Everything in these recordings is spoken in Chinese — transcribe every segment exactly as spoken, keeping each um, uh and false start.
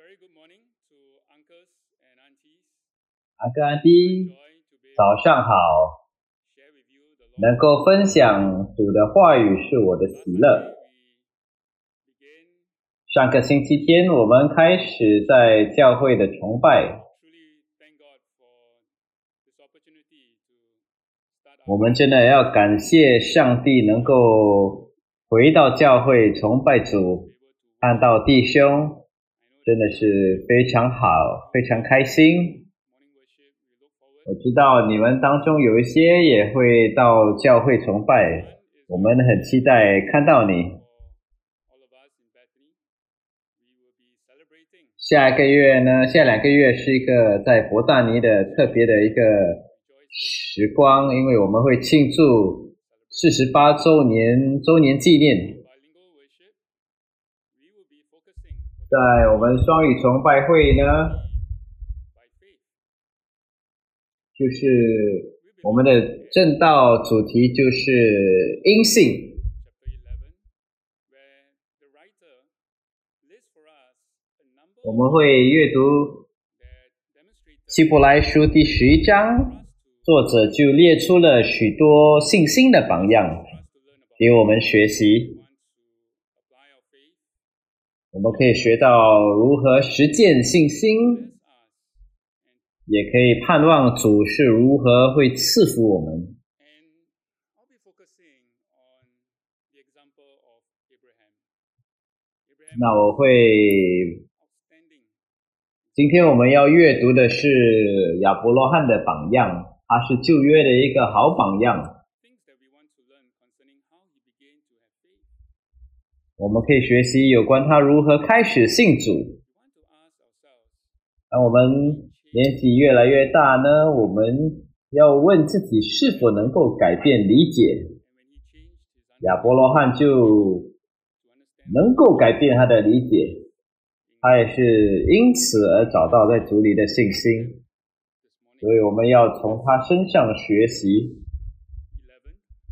very good morning to uncles and aunties. 阿哥阿弟， Joy to be 早上好！ share with you the Lord's 能够分享主的话语是我的 Last 喜 Sunday 乐。 we begin 上个星期天，我们开始在教会的崇拜， truly thank God for this opportunity to start 我 our 们真的要感谢上帝能够回到教会崇拜主， able to 看到弟兄， I know 真的是非常好，非常开心。 morning worship we look forward. 我知道你们当中有一些也会到教会崇拜， One is 我们很期待看到你。 for all of us in Bethany. We will be celebrating 下一个月呢，下两个月是一个在伯大尼的特别的一个 rejoicing 时光，因为我们会庆祝四十八周年周年纪念。 bilingual worship. We will be focusing 在我们双语崇拜会呢， by faith. 就是我们的正道主题就是因信。 Chapter eleven, where the writer lists for us a number 我们会阅读 that demonstrated 希伯来书第十一 for 章， us to 作者就列出了许多信心的榜样 for us to learn about. 给我们学习。 We want to apply our faith, 我们可以学到如何实践信心， bless us, and 也可以盼望主是如何会赐福我们。 and I'll be focusing on the example of Abraham. Abraham 那我会， outstanding. 今天我们要阅读的是亚伯罗汉的榜样，他是旧约的一个好榜样。 Things that we want to learn concerning how he began to have faith. 我们可以学习有关他如何开始信主。 We want to ask ourselves, 当我们年纪越来越大呢，我们要问自己是否能够改变理解。 and when he changed his 亚伯罗汉就 understanding to understand 能够改变他的理解，他也是因此而找到在主里的信心， this morning, 所以我们要从他身上学习。 eleven,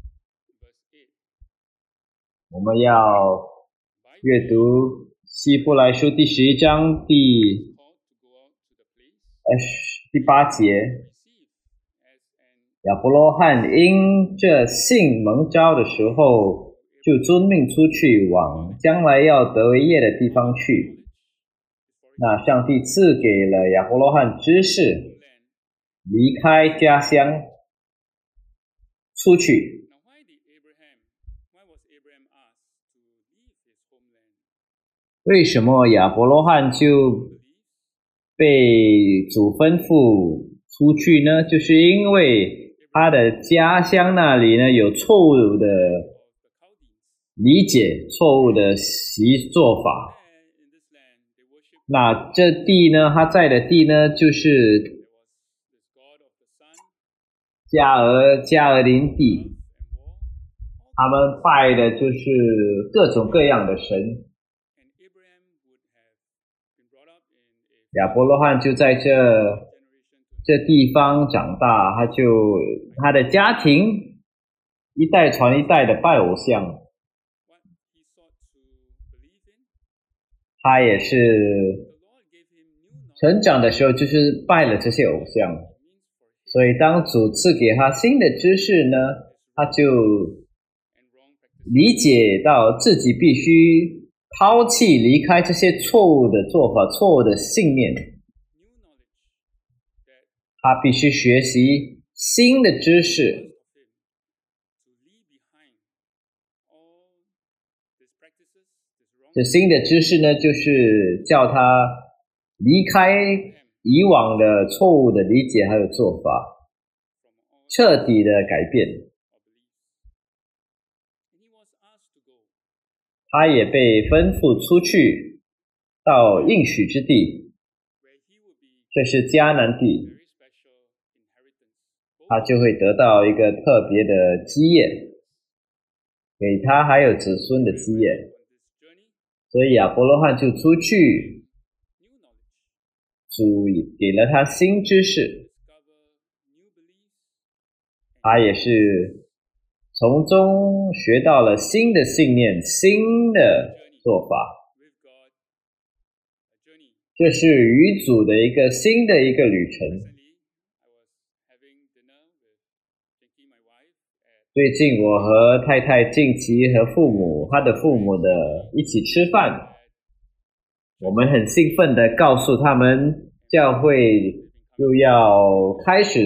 verse eight. 我们要 By 阅读希伯来书第十一章第 called to go out to the place 呃第八节， received as an 亚伯罗汉因这信蒙召的时候，就遵命出去往将来要得为业的地方去。 knowledge 那上帝赐给了亚伯罗汉知识， land. 离开家乡出去。 Now, why did Abraham? Why was Abraham asked to leave his homeland? 为什么亚伯罗汉就 Believes 被主吩咐出去呢？就是因为他的家乡那里呢有错误的 of the Chaldeans. 理解，错误的习做法。 There in this land, they worshipped. 那这地呢，他在的地呢，就是 There was this god of the sun, 加俄加俄林 love 地， and war. All 他们拜的就是各种各样的神。 and Abraham would have been brought up in a 亚伯罗汉就在这 generation to 这地方长大，他就他的家庭一代传一代的拜偶像， what he sought to believe in. 他也是 The Lord gave him new knowledge 成长的时候就是拜了这些偶像， means for him 所以当主赐给他新的知识呢，他就 and wrong practice. 理解到自己必须抛弃、离开这些错误的做法、错误的信念， New knowledge that 他必须学习新的知识。 of him to leave behind all these practices, this wrong 这新的知识呢，就是叫他离开以往的错误的理解还有做法， from all 彻底的改变。 our beliefs. And he was asked to go. 他也被吩咐出去到应许之地， where he would be 这是迦南地， very special inheritance, 他 both 就会得到一个特别的基业，给他还有子孙的基业。 on this journey, 所以亚伯罗汉就出去， new knowledge, 主给了他新知识， discover new beliefs, 他也是从中学到了新的信念、新的做法。 with God, a journey 这是与主的一个新的一个旅程。最近我和太太近期和父母他的父母的一起吃饭，我们很兴奋的告诉他们教会又要开始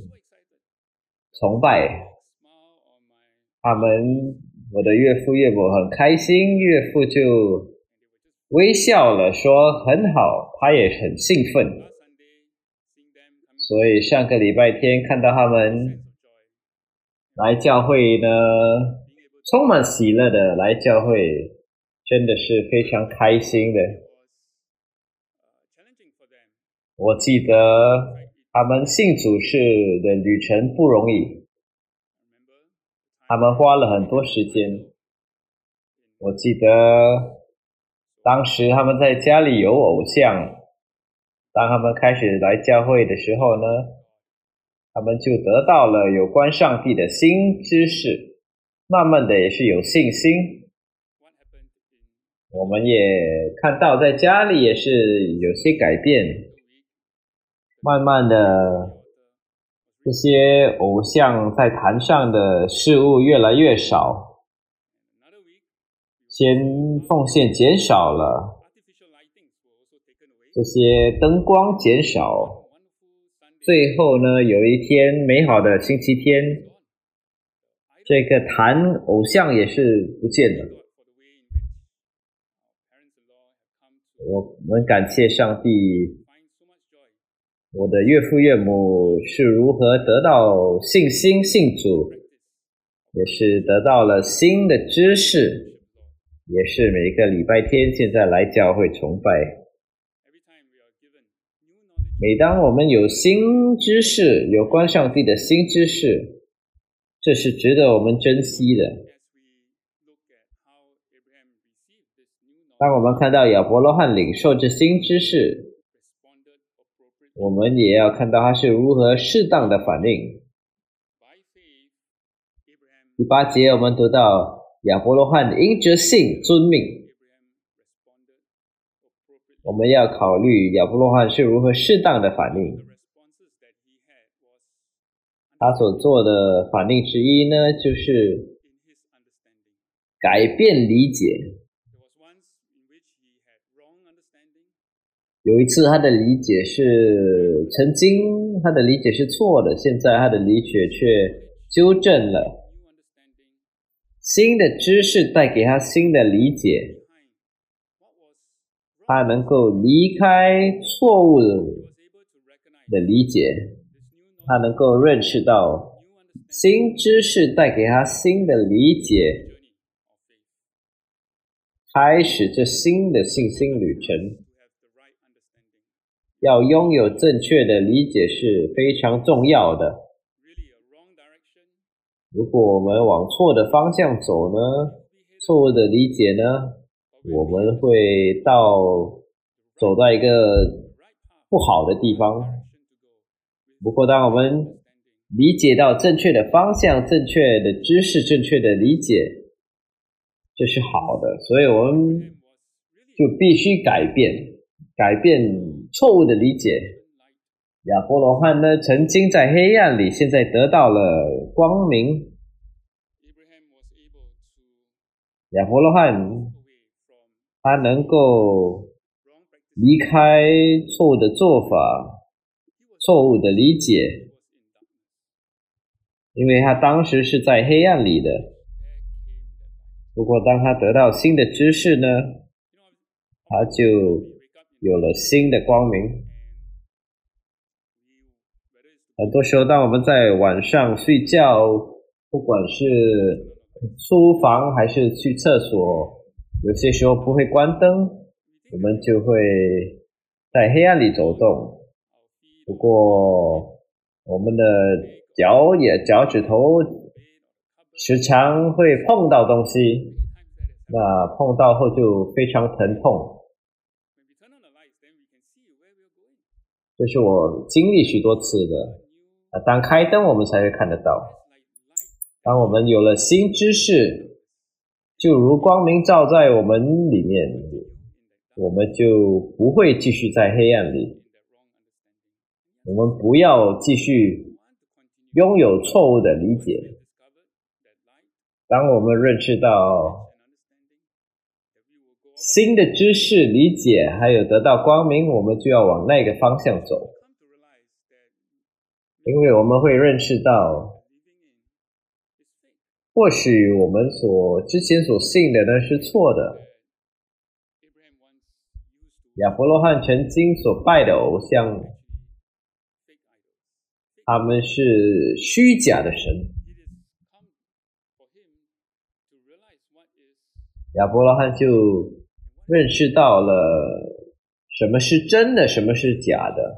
崇拜，他们我的岳父岳母很开心，岳父就微笑了说很好，他也很兴奋。所以上个礼拜天看到他们来教会呢，充满喜乐的来教会，真的是非常开心的。我记得他们信主是的旅程不容易，他们花了很多时间。我记得当时他们在家里有偶像，当他们开始来教会的时候呢，他们就得到了有关上帝的新知识，慢慢的也是有信心。我们也看到在家里也是有些改变，慢慢的这些偶像在坛上的事物越来越少，先奉献减少了，这些灯光减少，最后呢，有一天美好的星期天，这个坛偶像也是不见了。我们感谢上帝，我的岳父岳母是如何得到信心信主，也是得到了新的知识，也是每个礼拜天现在来教会崇拜。每当我们有新知识，有关上帝的新知识，这是值得我们珍惜的。当我们看到亚伯罗汉领受这新知识，我们也要看到他是如何适当的反应。第八节我们读到亚伯罗汉因着信遵命，我们要考虑亚伯罗汉是如何适当的反应。他所做的反应之一呢，就是改变理解。有一次他的理解是曾经他的理解是错的，现在他的理解却纠正了。新的知识带给他新的理解，他能够离开错误的理解，他能够认识到新知识带给他新的理解，开始这新的信心旅程。要拥有正确的理解是非常重要的。如果我们往错的方向走呢，错误的理解呢，我们会到走到一个不好的地方。不过当我们理解到正确的方向，正确的知识，正确的理解，这是好的，所以我们就必须改变改变错误的理解。亚伯罗汉呢，曾经在黑暗里，现在得到了光明。亚伯罗汉他能够离开错误的做法，错误的理解，因为他当时是在黑暗里的。不过当他得到新的知识呢，他就有了新的光明。很多时候当我们在晚上睡觉，不管是书房还是去厕所，有些时候不会关灯，我们就会在黑暗里走动。不过我们的脚也脚趾头时常会碰到东西，那碰到后就非常疼痛。这是我经历许多次的。当开灯我们才会看得到。当我们有了新知识，就如光明照在我们里面， 我们就不会继续在黑暗里。我们不要继续拥有错误的理解。当我们认识到新的知识、理解，还有得到光明，我们就要往那个方向走。因为我们会认识到，或许我们所之前所信的呢是错的。亚伯罗汉曾经所拜的偶像，他们是虚假的神。亚伯罗汉就认识到了什么是真的，什么是假的。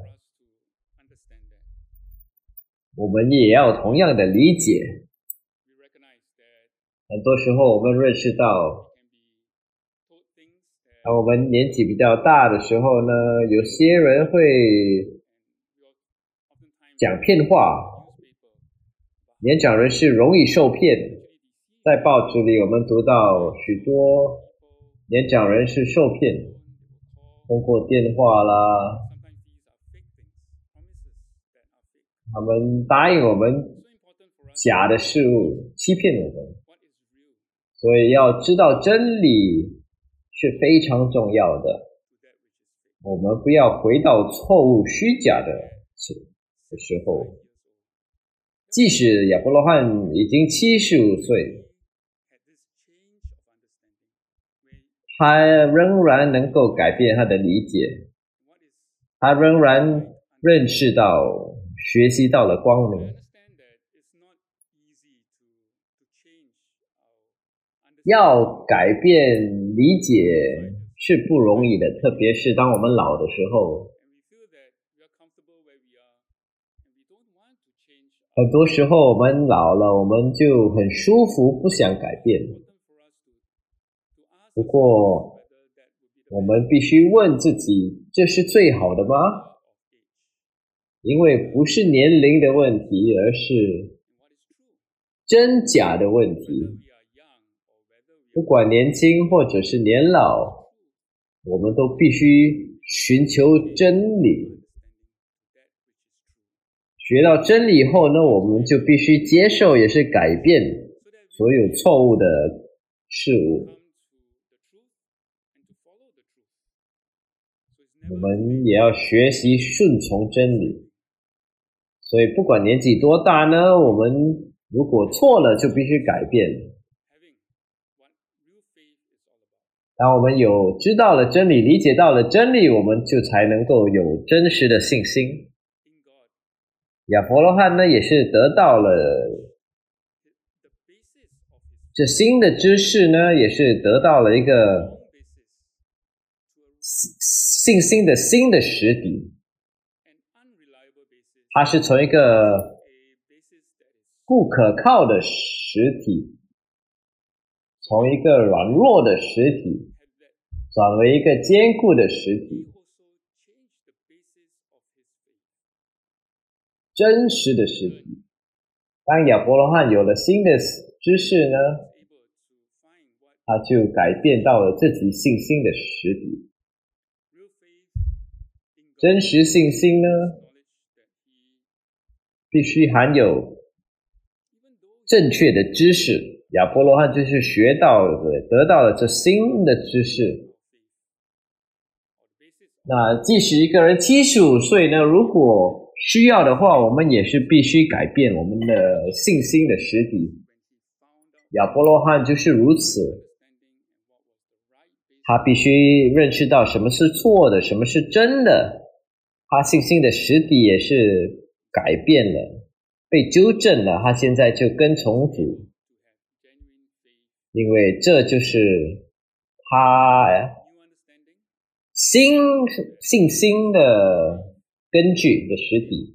我们也要同样的理解。很多时候我们认识到，当我们年纪比较大的时候呢，有些人会讲骗话，年长人是容易受骗。在报纸里我们读到许多年长人是受骗，通过电话啦，他们答应我们假的事物，欺骗我们。所以要知道真理是非常重要的，我们不要回到错误虚假的时候。即使亚伯罗汉已经七十五岁，他仍然能够改变他的理解，他仍然认识到学习到了光明。要改变理解是不容易的，特别是当我们老的时候。很多时候我们老了，我们就很舒服，不想改变。不过我们必须问自己，这是最好的吗？因为不是年龄的问题，而是真假的问题。不管年轻或者是年老，我们都必须寻求真理。学到真理以后呢，我们就必须接受，也是改变所有错误的事物。我们也要学习顺从真理。所以不管年纪多大呢，我们如果错了就必须改变。当我们有知道了真理，理解到了真理，我们就才能够有真实的信心。亚伯罗汉呢，也是得到了这新的知识呢，也是得到了一个信心的新的实底。它是从一个不可靠的实体，从一个软弱的实体转为一个坚固的实体，真实的实体。当亚伯罗汉有了新的知识呢，他就改变到了自己信心的实体。真实信心呢，必须含有正确的知识。亚伯罗汉就是学到了，得到了这新的知识。那即使一个人七十五岁呢，如果需要的话，我们也是必须改变我们的信心的实底。亚伯罗汉就是如此，他必须认识到什么是错的，什么是真的。他信心的实底也是改变了，被纠正了，他现在就跟从主，因为这就是他新信心的根据的实底。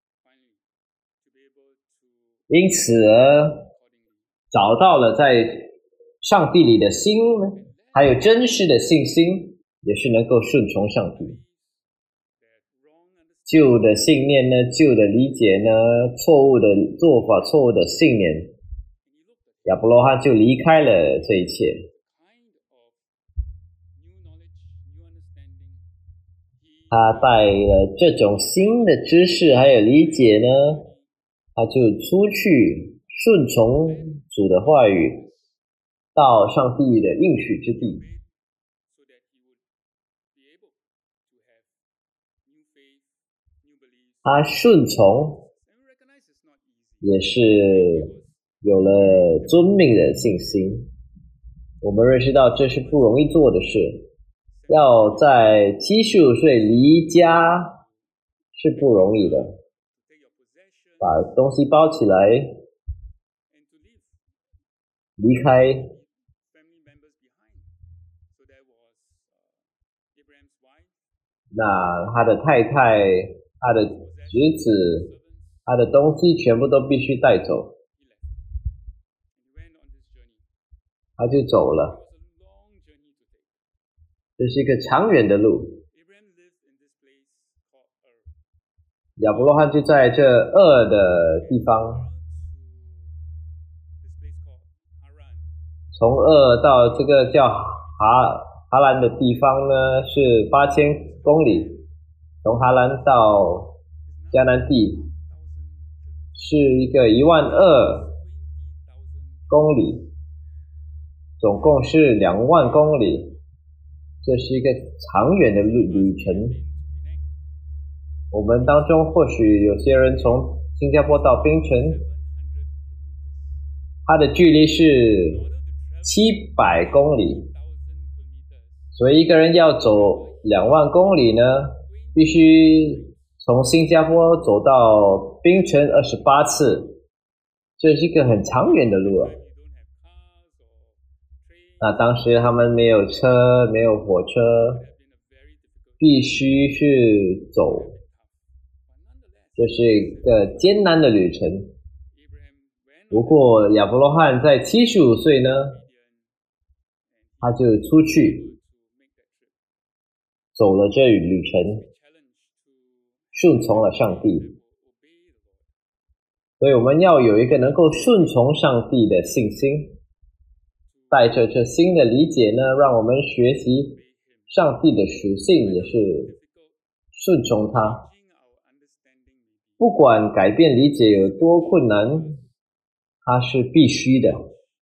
因此而找到了在上帝里的心，还有真实的信心，也是能够顺从上帝。旧的信念呢，旧的理解呢，错误的做法，错误的信念，亚伯罗汉就离开了这一切。 他带了这种新的知识还有理解呢，他就出去顺从主的话语，到上帝的应许之地。他顺从也是有了遵命的信心。我们认识到这是不容易做的事，要在七十五岁离家是不容易的，把东西包起来离开。那他的太太、他的侄子、他的东西全部都必须带走，他就走了。这是一个长远的路。亚伯罗罕就在这二的地方，从二到这个叫哈哈兰的地方呢是八千公里，从哈兰到迦南地是一个一万二公里，总共是两万公里。这是一个长远的旅程。我们当中或许有些人从新加坡到槟城，它的距离是七百公里，所以一个人要走两万公里呢，必须从新加坡走到槟城二十八次，这是一个很长远的路啊。那当时他们没有车，没有火车，必须是走，这是一个艰难的旅程。不过亚伯罗罕在七十五岁呢，他就出去走了这旅程，顺从了上帝。所以我们要有一个能够顺从上帝的信心，带着这新的理解呢，让我们学习上帝的属性，也是顺从他。不管改变理解有多困难，它是必须的，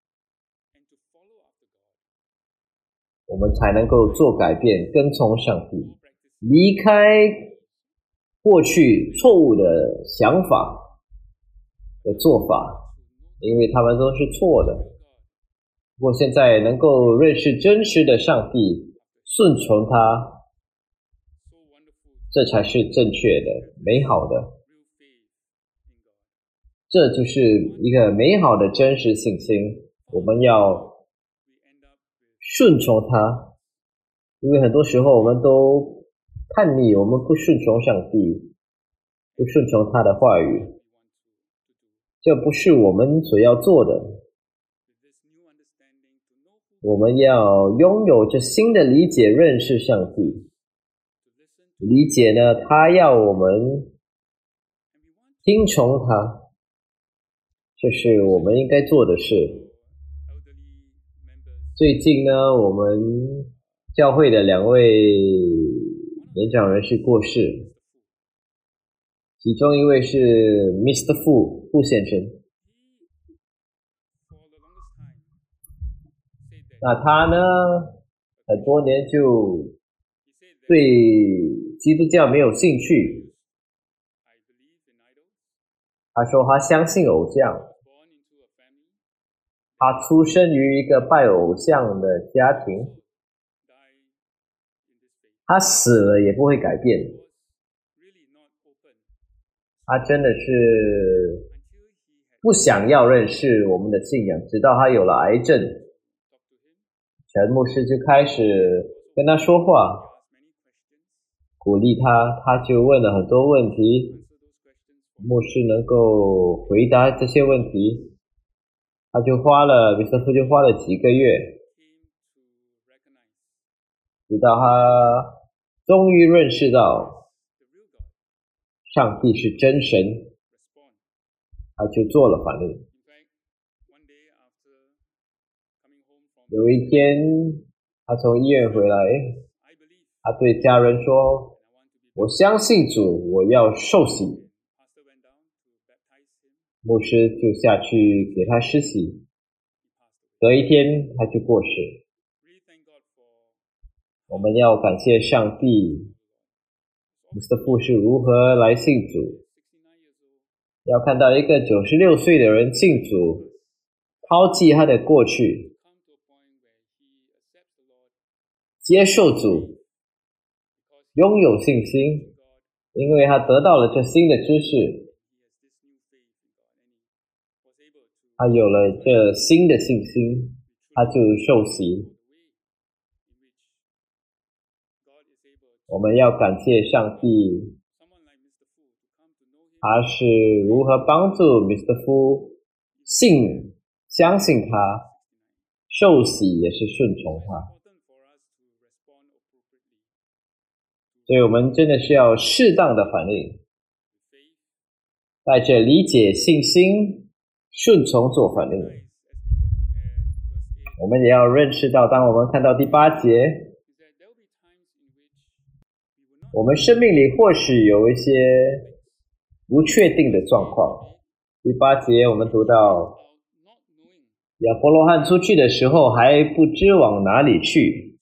我们才能够做改变，跟从上帝，离开过去错误的想法的做法，因为他们都是错的。不过现在能够认识真实的上帝，顺从他，这才是正确的、美好的。这就是一个美好的真实信心。我们要顺从他，因为很多时候我们都叛逆，我们不顺从上帝，不顺从他的话语，这不是我们所要做的。我们要拥有这新的理解，认识上帝。理解呢，他要我们听从他，这是我们应该做的事。最近呢，我们教会的两位年长人士过世，其中一位是 Mister Fu 傅先生。那他呢，很多年就对基督教没有兴趣。他说他相信偶像，他出生于一个拜偶像的家庭，他死了也不会改变。他真的是不想要认识我们的信仰，直到他有了癌症，陈牧师就开始跟他说话，鼓励他，他就问了很多问题，牧师能够回答这些问题，他就花了米斯夫就花了几个月，直到他终于认识到上帝是真神，他就做了反应。有一天他从医院回来，他对家人说， 我相信主，我要受洗。牧师就下去给他施洗，隔一天他就过世。我们要感谢上帝，穆斯特夫是如何来信主。要看到一个九十六岁的人信主，抛弃他的过去，接受主，拥有信心，因为他得到了这新的知识，他有了这新的信心，他就受洗。我们要感谢上帝，他是如何帮助米斯特夫信相信他，受洗也是顺从他。所以我们真的是要适当的反应，带着理解、信心、顺从做反应。我们也要认识到，当我们看到第八节，我们生命里或许有一些不确定的状况。第八节我们读到，亚伯罗汉出去的时候还不知往哪里去，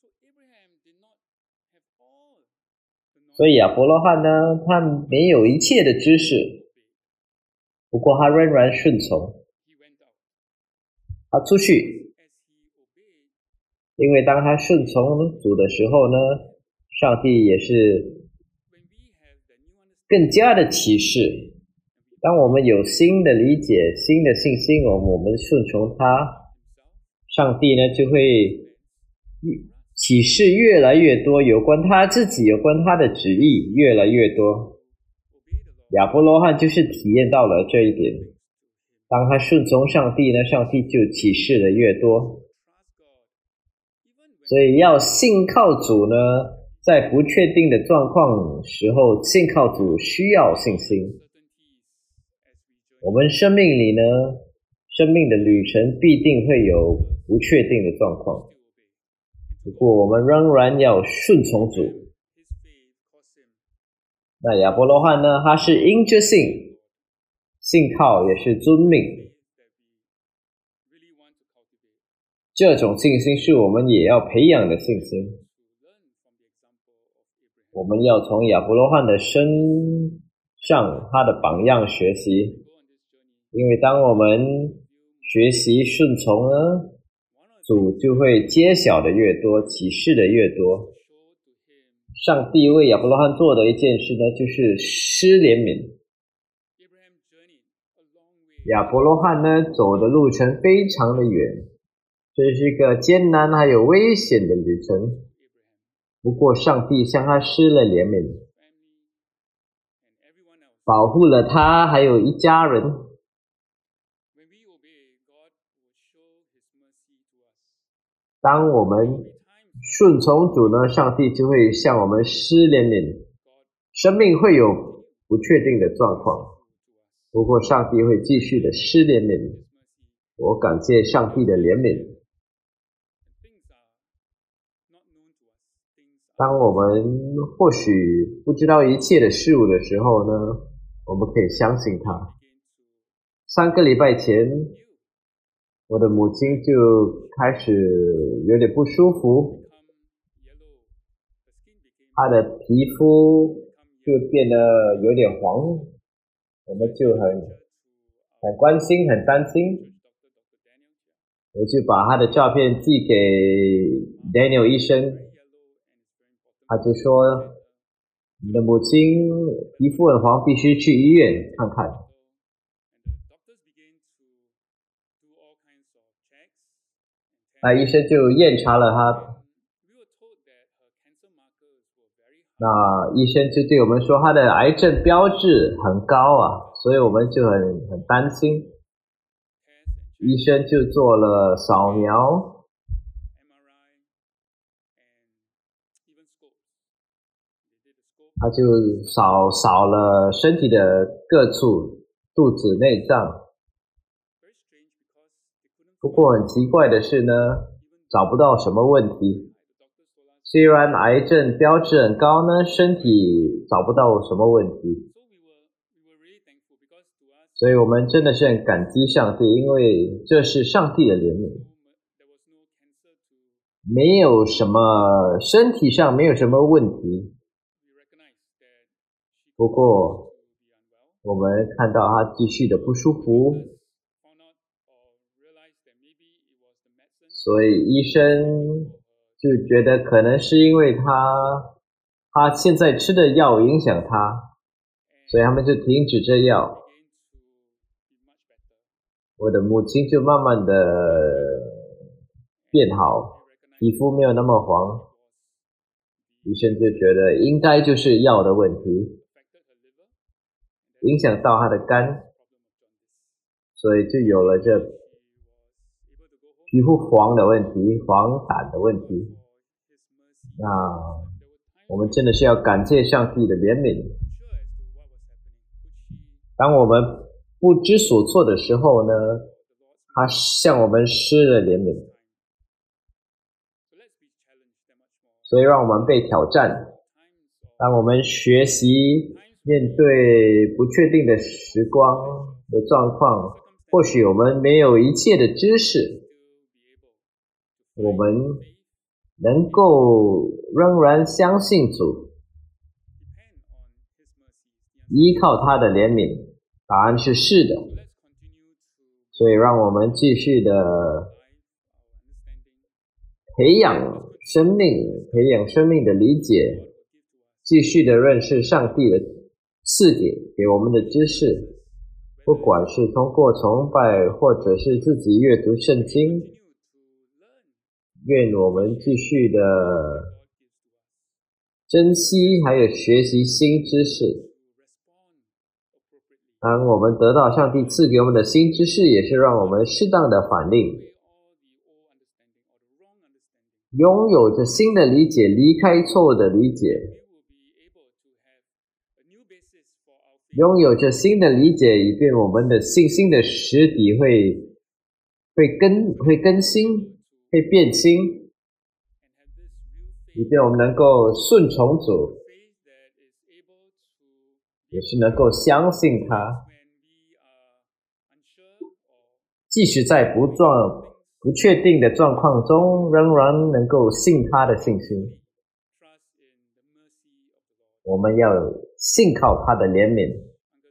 所以亚伯罗汉呢，他没有一切的知识，不过他仍然顺从，他出去，因为当他顺从主的时候呢，上帝也是更加的启示。当我们有新的理解、新的信心，我们我们顺从他，上帝呢就会启示越来越多，有关他自己、有关他的旨意越来越多。亚伯罗汉就是体验到了这一点，当他顺从上帝呢，上帝就启示的越多。所以要信靠主呢，在不确定的状况时候，信靠主需要信心。我们生命里呢，生命的旅程必定会有不确定的状况，不过我们仍然要顺从主。那亚伯罗汉呢，他是因着信，信靠也是遵命。这种信心是我们也要培养的信心。我们要从亚伯罗汉的身上他的榜样学习，因为当我们学习顺从呢，主就会揭晓的越多，启示的越多。上帝为亚伯罗汉做的一件事呢，就是施怜悯。亚伯罗汉呢，走的路程非常的远，这是一个艰难还有危险的旅程。不过上帝向他施了怜悯，保护了他还有一家人。当我们顺从主呢，上帝就会向我们施怜悯。生命会有不确定的状况，不过上帝会继续的施怜悯。我感谢上帝的怜悯。当我们或许不知道一切的事物的时候呢，我们可以相信他。三个礼拜前，我的母亲就开始有点不舒服，她的皮肤就变得有点黄，我们就很很关心很担心，我就把她的照片寄给 Daniel 医生，他就说你的母亲皮肤很黄，必须去医院看看。那医生就验查了他，那医生就对我们说他的癌症标志很高啊，所以我们就很很担心。医生就做了扫描，他就扫扫了身体的各处，肚子、内脏。不过很奇怪的是呢，找不到什么问题， 虽然癌症标志很高呢，身体找不到什么问题，所以我们真的是很感激上帝，因为这是上帝的怜悯，没有什么身体上没有什么问题。不过我们看到他继续的不舒服，所以医生就觉得可能是因为他他现在吃的药影响他，所以他们就停止这药。我的母亲就慢慢的变好，皮肤没有那么黄，医生就觉得应该就是药的问题影响到他的肝，所以就有了这皮肤黄的问题，黄疸的问题。那我们真的是要感谢上帝的怜悯。当我们不知所措的时候呢，他向我们施了怜悯，所以让我们被挑战。当我们学习面对不确定的时光的状况，或许我们没有一切的知识，我们能够仍然相信主，依靠他的怜悯，答案是是的。所以让我们继续的培养生命，培养生命的理解，继续的认识上帝的赐给给我们的知识，不管是通过崇拜或者是自己阅读圣经，愿我们继续的珍惜还有学习新知识。当我们得到上帝赐给我们的新知识，也是让我们适当的反应，拥有着新的理解，离开错误的理解，拥有着新的理解，以便我们的信心的实底会会更会更新，会变新，以便我们能够顺从主，也是能够相信他，即使在不状不确定的状况中，仍然能够信他的信心。我们要信靠他的怜悯，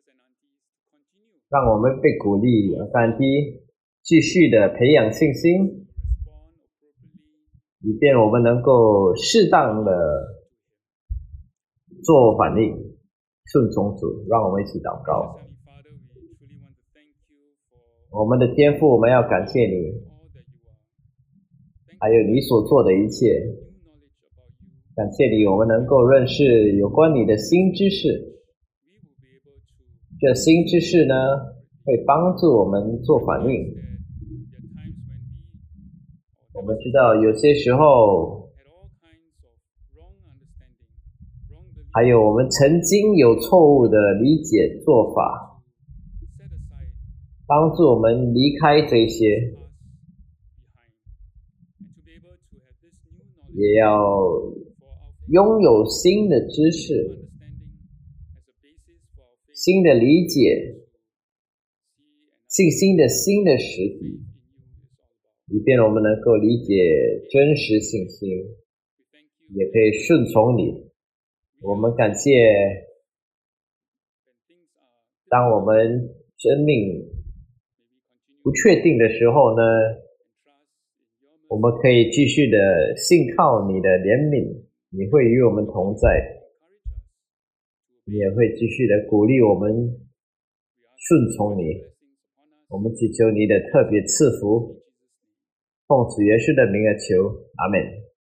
让我们被鼓励感激，继续的培养信心，以便我们能够适当的做反应，顺从主。让我们一起祷告。我们的天父，我们要感谢你，还有你所做的一切。感谢你，我们能够认识有关你的新知识。这新知识呢，会帮助我们做反应。我们知道有些时候，还有我们曾经有错误的理解做法，帮助我们离开这些，也要拥有新的知识，新的理解，信心的新的实体，以便我们能够理解真实信心，也可以顺从你。我们感谢，当我们生命不确定的时候呢，我们可以继续的信靠你的怜悯，你会与我们同在，你也会继续的鼓励我们顺从你。我们祈求你的特别赐福，奉主耶稣的名而求，阿们。